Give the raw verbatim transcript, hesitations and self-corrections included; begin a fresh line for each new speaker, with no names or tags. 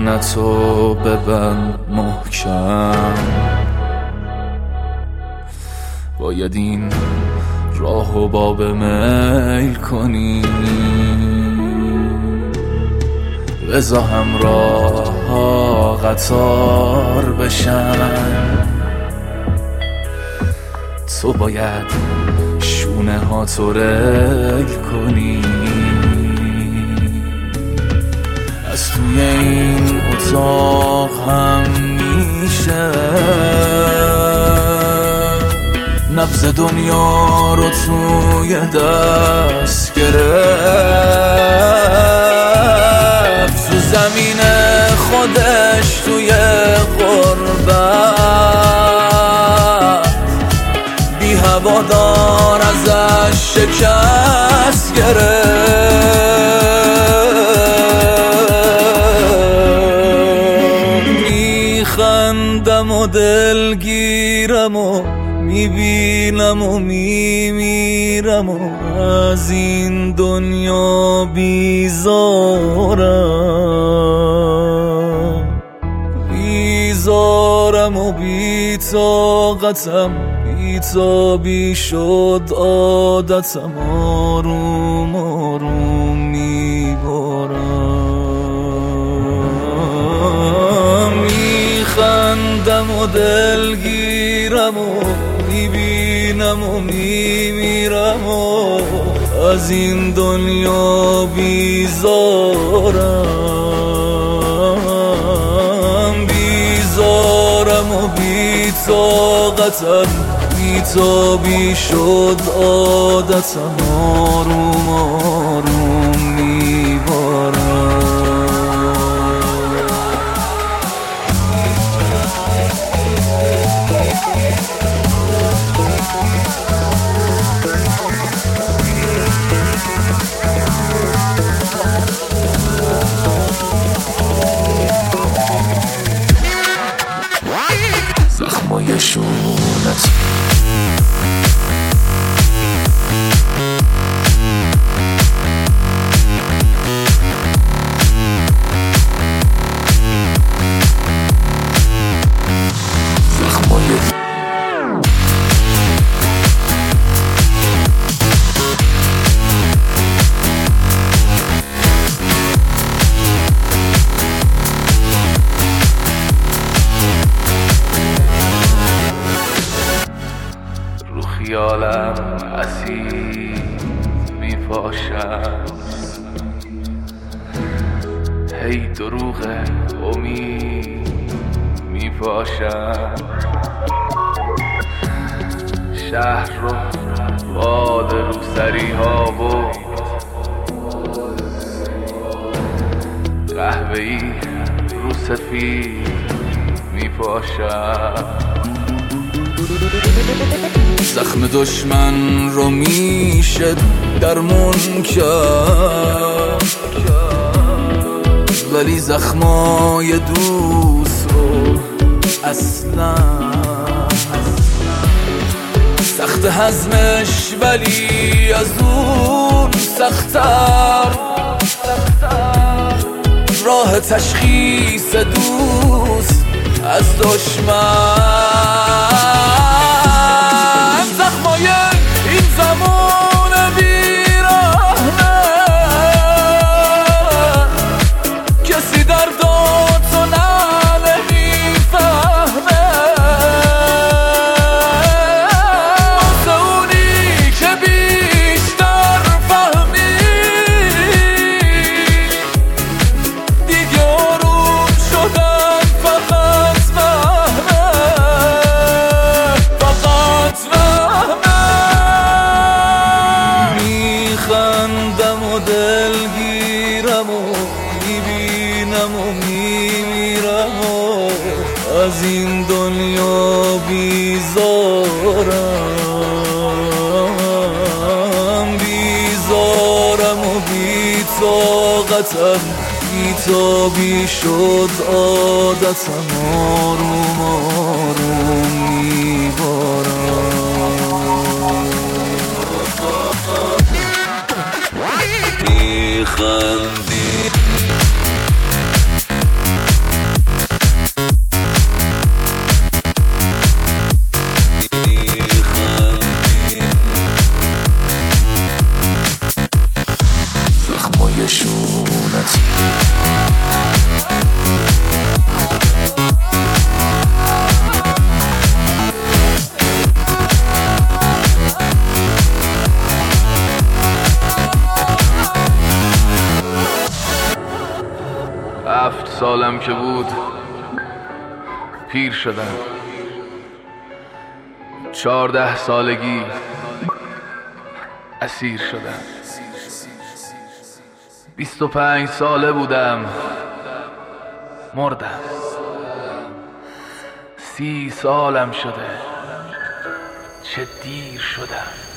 دهنتو ببند محکم، باید این راهو باب میل کنی، بذار همراه ها قطار بشن، تو باید شونه ها تو ریل کنی. از توی این اتاق هم میشه نبض دنیا رو توی دست گرفت، تو زمین خودش توی غربت بی هوادار ازش شکست گرفت. میخندم و دلگیرم و میبینم و میمیرم و از این دنیا بیزارم، بیزارم و بی‌طاقتم، بی‌تابی شد عادتم، آروم آروم میبارم. میخندم و دلگیرم و میبینم و میمیرم و از این دنیا بیزارم، بیزارم و بی‌طاقتم، بی‌تابی شد عادتم، آروم آروم میبارم. زخمای شونت خیالم اسیر میپاشم، هی دروغ امید میپاشم، شهر رو باد روسری ها و قهوه‌ای رو سفید میپاشم. زخم دشمن رو میشه درمون کرد، ولی زخمای دوست رو اصلا سخت هضمش، ولی از اون سخت‌تر راه تشخیص دوست از دشمن. زخمای این زمان بیرحمه، کسی درداتو نمیفهمه، واسه اونی که بیشتر فهمی دیگه آروم شدن فقط وهمه، فقط وهمه. میخندم و دلگیرم و میبینم و میمیرم و از این دنیا بیزارم، بیزارم و بی‌طاقتم، بی‌تابی شد عادتم، آروم آروم میبارم. میخندی سالم که بود پیر شدم. چهارده سالگی اسیر شدم. بیست و پنج ساله بودم مردم. سی سالم شده چه دیر شدم.